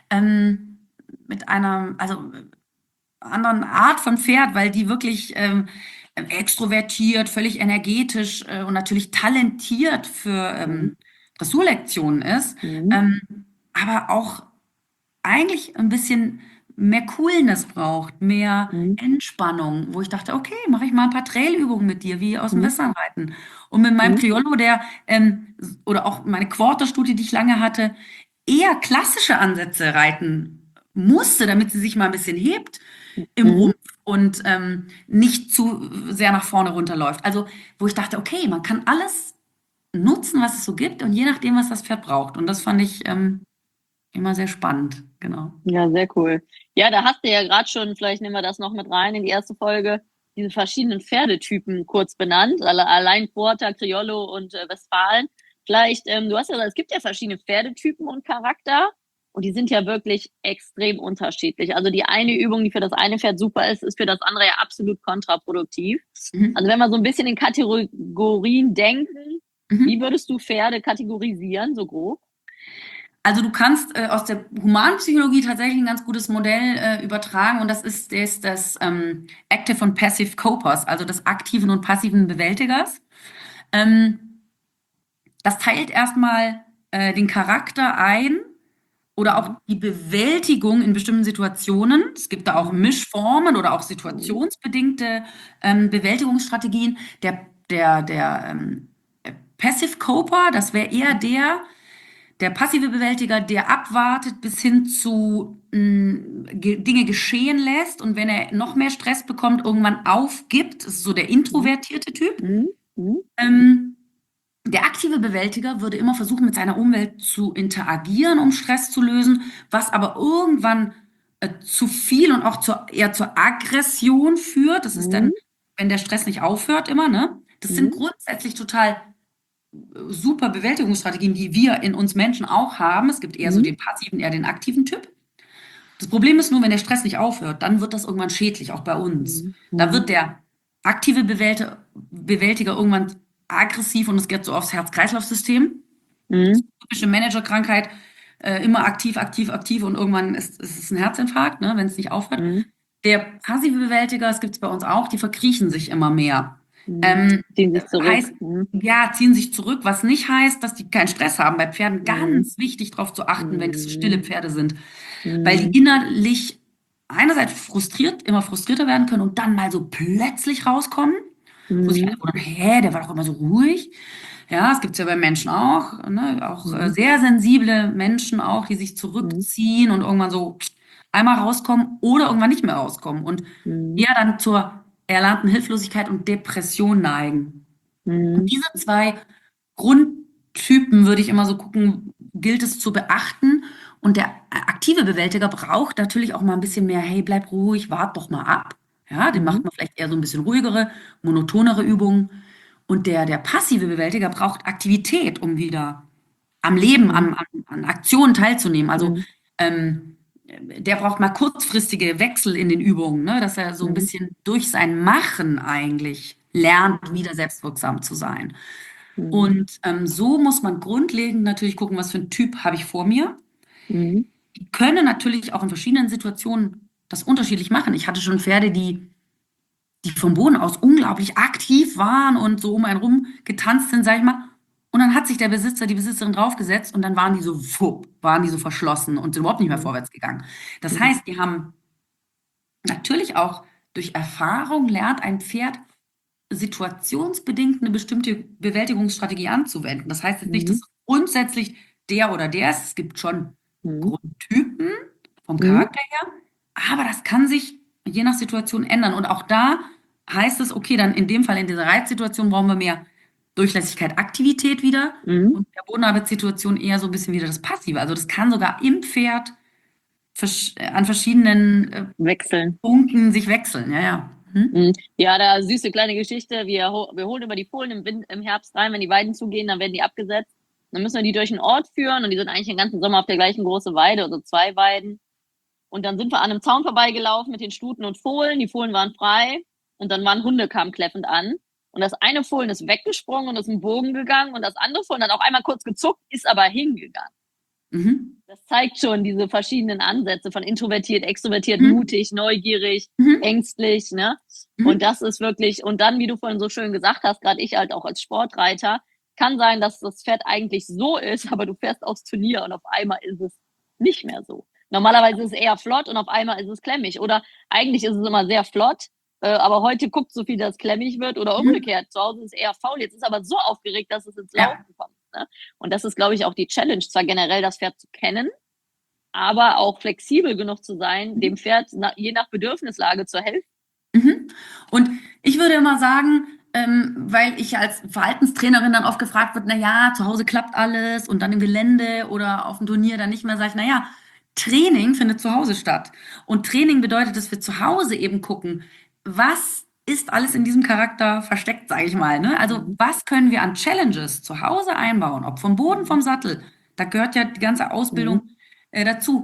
mit einer, also anderen Art von Pferd, weil die wirklich extrovertiert, völlig energetisch und natürlich talentiert für Mhm. Dressurlektionen ist, Mhm. ähm, aber auch eigentlich ein bisschen mehr Coolness braucht, mehr Mhm. Entspannung, wo ich dachte, okay, mache ich mal ein paar Trailübungen mit dir, wie aus dem Mhm. Westernreiten. Und mit meinem Mhm. Criollo, oder auch meine Quarterstute, die ich lange hatte, eher klassische Ansätze reiten musste, damit sie sich mal ein bisschen hebt im Mhm. Rumpf und nicht zu sehr nach vorne runterläuft. Also, wo ich dachte, okay, man kann alles nutzen, was es so gibt und je nachdem, was das Pferd braucht. Und das fand ich immer sehr spannend, genau. Ja, sehr cool. Ja, da hast du ja gerade schon, vielleicht nehmen wir das noch mit rein in die erste Folge, diese verschiedenen Pferdetypen kurz benannt, allein Quarter, Criollo und Westfalen. Vielleicht, du hast ja gesagt, es gibt ja verschiedene Pferdetypen und Charakter und die sind ja wirklich extrem unterschiedlich. Also die eine Übung, die für das eine Pferd super ist, ist für das andere ja absolut kontraproduktiv. Also Mhm. wenn wir so ein bisschen in Kategorien denken, wie Mhm. würdest du Pferde kategorisieren, so grob? Also du kannst aus der Humanpsychologie tatsächlich ein ganz gutes Modell übertragen und das ist das Active und Passive Copers, also des aktiven und passiven Bewältigers. Ähm, Das teilt erstmal den Charakter ein oder auch Mhm. die Bewältigung in bestimmten Situationen. Es gibt da auch Mhm. Mischformen oder auch Mhm. situationsbedingte Bewältigungsstrategien. Der Passive Coper, das wäre eher der passive Bewältiger, der abwartet bis hin zu Dinge geschehen lässt und wenn er noch mehr Stress bekommt, irgendwann aufgibt. Das ist so der Mhm. introvertierte Typ. Mhm. Mhm. Ähm, Der aktive Bewältiger würde immer versuchen, mit seiner Umwelt zu interagieren, um Stress zu lösen, was aber irgendwann zu viel und auch eher zur Aggression führt. Das ist dann, Mhm. wenn der Stress nicht aufhört, immer, ne? Das sind Mhm. grundsätzlich total super Bewältigungsstrategien, die wir in uns Menschen auch haben. Es gibt eher so Mhm. den passiven, eher den aktiven Typ. Das Problem ist nur, wenn der Stress nicht aufhört, dann wird das irgendwann schädlich, auch bei uns. Mhm. Da Mhm. wird der aktive Bewältiger irgendwann aggressiv und es geht so aufs Herz-Kreislauf-System. Das ist Mhm. eine typische Managerkrankheit, immer aktiv, aktiv, aktiv und irgendwann ist es ein Herzinfarkt, ne, wenn es nicht aufhört. Mhm. Der passive Bewältiger, das gibt es bei uns auch, die verkriechen sich immer mehr. Mhm. Ähm, Ziehen sich zurück. heißt, Mhm. ja, ziehen sich zurück, was nicht heißt, dass die keinen Stress haben. Bei Pferden Mhm. ganz wichtig darauf zu achten, wenn es so stille Mhm. Pferde sind, weil die Mhm. innerlich einerseits frustriert, immer frustrierter werden können und dann mal so plötzlich rauskommen, wo sich alle Mhm. wundern, hä, der war doch immer so ruhig. Ja, es gibt es ja bei Menschen auch, ne? Auch Mhm. sehr sensible Menschen auch, die sich Mhm. zurückziehen und irgendwann so einmal rauskommen oder irgendwann nicht mehr rauskommen und Mhm. eher dann zur erlernten Hilflosigkeit und Depression neigen. Und Mhm. diese zwei Grundtypen würde ich immer so gucken, gilt es zu beachten. Und der aktive Bewältiger braucht natürlich auch mal ein bisschen mehr, hey, bleib ruhig, wart doch mal ab. Ja, den Mhm. macht man vielleicht eher so ein bisschen ruhigere, monotonere Übungen. Und der passive Bewältiger braucht Aktivität, um wieder am Leben, Mhm. an Aktionen teilzunehmen. Also Mhm. ähm, der braucht mal kurzfristige Wechsel in den Übungen, ne? Dass er so ein Mhm. bisschen durch sein Machen eigentlich lernt, wieder selbstwirksam zu sein. Mhm. Und so muss man grundlegend natürlich gucken, was für ein Typ habe ich vor mir. Mhm. Die können natürlich auch in verschiedenen Situationen das unterschiedlich machen. Ich hatte schon Pferde, die vom Boden aus unglaublich aktiv waren und so um einen rum getanzt sind, sag ich mal. Und dann hat sich der Besitzer, die Besitzerin draufgesetzt und dann waren die so, wupp, waren die so verschlossen und sind überhaupt nicht mehr Mhm. vorwärts gegangen. Das Mhm. heißt, die haben natürlich auch durch Erfahrung lernt ein Pferd situationsbedingt eine bestimmte Bewältigungsstrategie anzuwenden. Das heißt jetzt nicht, dass Mhm. es grundsätzlich der oder der ist. Es gibt schon Mhm. Grundtypen vom Mhm. Charakter her, aber das kann sich je nach Situation ändern. Und auch da heißt es, okay, dann in dem Fall in dieser Reizsituation brauchen wir mehr Durchlässigkeit, Aktivität wieder Mhm. und in der Bodenarbeitssituation eher so ein bisschen wieder das Passive. Also das kann sogar im Pferd an verschiedenen Wechseln. Punkten sich wechseln. Ja, ja. Hm? Mhm. Ja, da süße kleine Geschichte. Wir holen immer die Fohlen im Herbst rein. Wenn die Weiden zugehen, dann werden die abgesetzt. Dann müssen wir die durch den Ort führen und die sind eigentlich den ganzen Sommer auf der gleichen großen Weide oder zwei Weiden. Und dann sind wir an einem Zaun vorbeigelaufen mit den Stuten und Fohlen. Die Fohlen waren frei und dann waren Hunde kamen kläffend an. Und das eine Fohlen ist weggesprungen und ist im Bogen gegangen und das andere Fohlen hat auch einmal kurz gezuckt, ist aber hingegangen. Mhm. Das zeigt schon diese verschiedenen Ansätze von introvertiert, extrovertiert, Mhm. mutig, neugierig, Mhm. ängstlich, ne? Und Mhm. das ist wirklich, und dann, wie du vorhin so schön gesagt hast, gerade ich halt auch als Sportreiter, kann sein, dass das Pferd eigentlich so ist, aber du fährst aufs Turnier und auf einmal ist es nicht mehr so. Normalerweise ist es eher flott und auf einmal ist es klemmig. Oder eigentlich ist es immer sehr flott, aber heute guckt so viel, dass es klemmig wird oder Mhm. umgekehrt. Zu Hause ist es eher faul. Jetzt ist es aber so aufgeregt, dass es ins Ja. Laufen kommt. Ne? Und das ist, glaube ich, auch die Challenge, zwar generell das Pferd zu kennen, aber auch flexibel genug zu sein, dem Mhm. Pferd je nach Bedürfnislage zu helfen. Mhm. Und ich würde immer sagen, weil ich als Verhaltenstrainerin dann oft gefragt wird, na ja, zu Hause klappt alles und dann im Gelände oder auf dem Turnier dann nicht mehr, sage ich, na ja, Training findet zu Hause statt. Und Training bedeutet, dass wir zu Hause eben gucken, was ist alles in diesem Charakter versteckt, sage ich mal. Ne? Also Mhm. was können wir an Challenges zu Hause einbauen, ob vom Boden, Mhm. vom Sattel. Da gehört ja die ganze Ausbildung Mhm. dazu.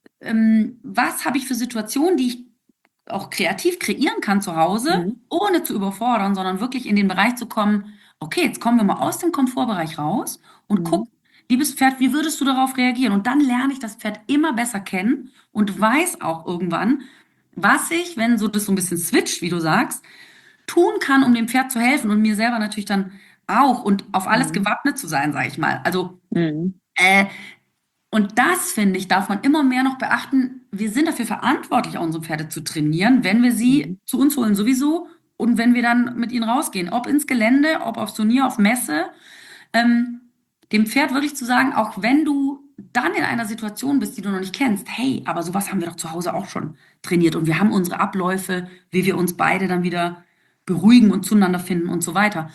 Was habe ich für Situationen, die ich auch kreativ kreieren kann zu Hause, Mhm. ohne zu überfordern, sondern wirklich in den Bereich zu kommen, okay, jetzt kommen wir mal aus dem Komfortbereich raus und Mhm. guck, liebes Pferd, wie würdest du darauf reagieren? Und dann lerne ich das Pferd immer besser kennen und weiß auch irgendwann, was ich, wenn so das so ein bisschen switcht, wie du sagst, tun kann, um dem Pferd zu helfen und mir selber natürlich dann auch und auf alles Mhm. gewappnet zu sein, sage ich mal. Also Mhm. äh, und das, finde ich, darf man immer mehr noch beachten. Wir sind dafür verantwortlich, unsere Pferde zu trainieren, wenn wir sie Mhm. zu uns holen, sowieso. Und wenn wir dann mit ihnen rausgehen, ob ins Gelände, ob aufs Turnier, auf Messe, ähm, dem Pferd wirklich zu sagen, auch wenn du dann in einer Situation bist, die du noch nicht kennst, hey, aber sowas haben wir doch zu Hause auch schon trainiert und wir haben unsere Abläufe, wie wir uns beide dann wieder beruhigen und zueinander finden und so weiter.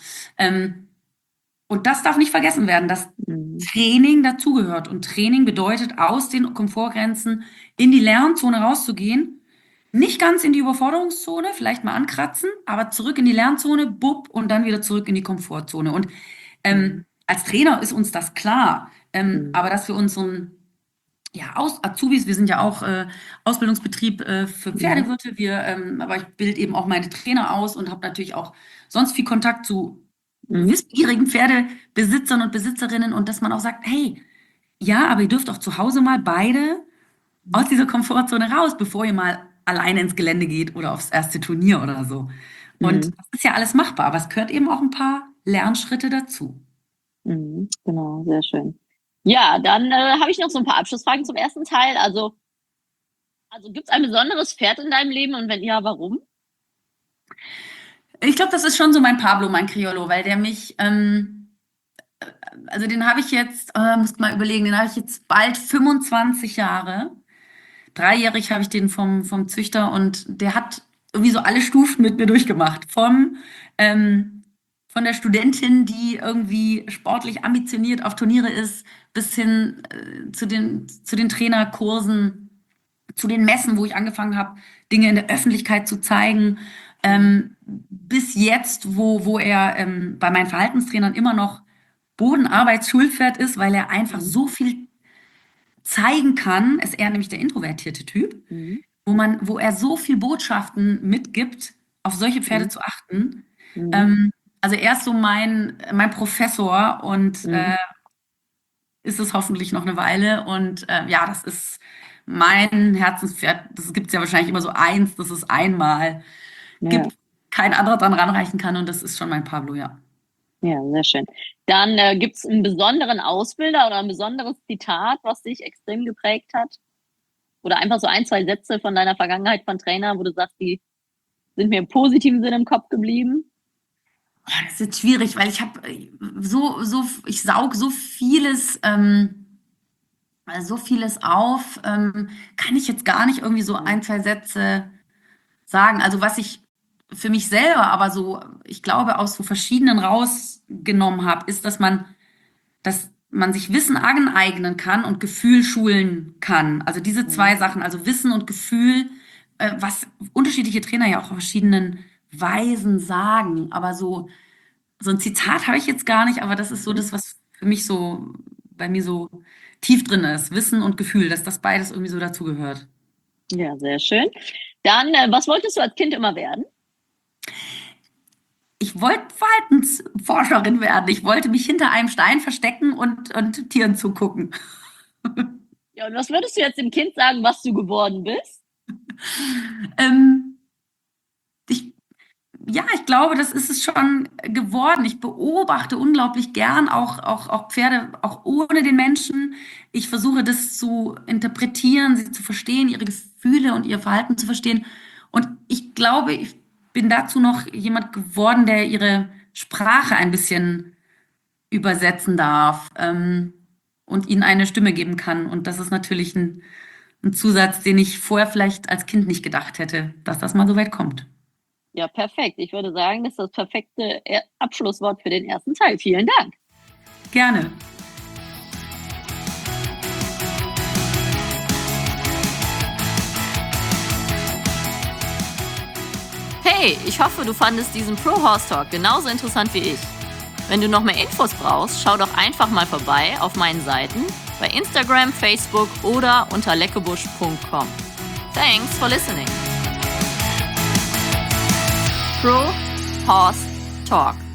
Und das darf nicht vergessen werden, dass Mhm. Training dazugehört. Und Training bedeutet, aus den Komfortgrenzen in die Lernzone rauszugehen. Nicht ganz in die Überforderungszone, vielleicht mal ankratzen, aber zurück in die Lernzone, bupp, und dann wieder zurück in die Komfortzone. Und Mhm. als Trainer ist uns das klar. Mhm. Aber dass wir uns so ein ja, Azubis, wir sind ja auch Ausbildungsbetrieb für Mhm. Pferdewirte. Aber ich bilde eben auch meine Trainer aus und habe natürlich auch sonst viel Kontakt zu Mhm. wissbegierigen Pferdebesitzern und Besitzerinnen und dass man auch sagt, hey, ja, aber ihr dürft auch zu Hause mal beide aus dieser Komfortzone raus, bevor ihr mal alleine ins Gelände geht oder aufs erste Turnier oder so. Und Mhm. das ist ja alles machbar, aber es gehört eben auch ein paar Lernschritte dazu. Mhm. Genau, sehr schön. Ja, dann habe ich noch so ein paar Abschlussfragen zum ersten Teil. Also gibt es ein besonderes Pferd in deinem Leben und wenn ja, warum? Ich glaube, das ist schon so mein Pablo, mein Criollo, weil der mich, also den habe ich jetzt, muss mal überlegen, den habe ich jetzt bald 25 Jahre. Dreijährig habe ich den vom Züchter und der hat irgendwie so alle Stufen mit mir durchgemacht. Ähm, von der Studentin, die irgendwie sportlich ambitioniert auf Turniere ist, bis hin zu den Trainerkursen, zu den Messen, wo ich angefangen habe, Dinge in der Öffentlichkeit zu zeigen, Mhm. bis jetzt, wo er bei meinen Verhaltenstrainern immer noch Bodenarbeitsschulpferd ist, weil er einfach Mhm. so viel zeigen kann, ist er nämlich der introvertierte Typ, Mhm. wo er so viel Botschaften mitgibt, auf solche Pferde Mhm. zu achten. Mhm. Ähm, also er ist so mein Professor und Mhm. ist es hoffentlich noch eine Weile. Und ja, das ist mein Herzenspferd. Das gibt es ja wahrscheinlich immer so eins, das es einmal Ja, gibt, kein anderer dran ranreichen kann. Und das ist schon mein Pablo, ja. ja, sehr schön. Dann gibt es einen besonderen Ausbilder oder ein besonderes Zitat, was dich extrem geprägt hat? Oder einfach so ein, zwei Sätze von deiner Vergangenheit von Trainer, wo du sagst, die sind mir im positiven Sinne im Kopf geblieben? Oh, das ist jetzt schwierig, weil ich habe ich saug so vieles auf, kann ich jetzt gar nicht irgendwie so Mhm. ein, zwei Sätze sagen. Also was ich für mich selber aber so, ich glaube, aus so verschiedenen rausgenommen habe, ist, dass man sich Wissen aneignen kann und Gefühl schulen kann. Also diese Mhm. zwei Sachen, also Wissen und Gefühl, was unterschiedliche Trainer ja auch auf verschiedenen Weisen sagen. Aber so ein Zitat habe ich jetzt gar nicht, aber das ist so Mhm. das, was für mich so bei mir so tief drin ist. Wissen und Gefühl, dass das beides irgendwie so dazugehört. Ja, sehr schön. Dann, was wolltest du als Kind immer werden? Ich wollte Verhaltensforscherin werden. Ich wollte mich hinter einem Stein verstecken und Tieren zugucken. Ja, und was würdest du jetzt dem Kind sagen, was du geworden bist? Ähm, ich Ja, ich glaube, das ist es schon geworden. Ich beobachte unglaublich gern auch Pferde, auch ohne den Menschen. Ich versuche das zu interpretieren, sie zu verstehen, ihre Gefühle und ihr Verhalten zu verstehen. Und ich glaube, ich bin dazu noch jemand geworden, der ihre Sprache ein bisschen übersetzen darf, und ihnen eine Stimme geben kann. Und das ist natürlich ein Zusatz, den ich vorher vielleicht als Kind nicht gedacht hätte, dass das mal so weit kommt. Ja, perfekt. Ich würde sagen, das ist das perfekte Abschlusswort für den ersten Teil. Vielen Dank. Gerne. Hey, ich hoffe, du fandest diesen Pro Horse Talk genauso interessant wie ich. Wenn du noch mehr Infos brauchst, schau doch einfach mal vorbei auf meinen Seiten bei Instagram, Facebook oder unter leckebusch.com. Thanks for listening. Pro Horse Talk.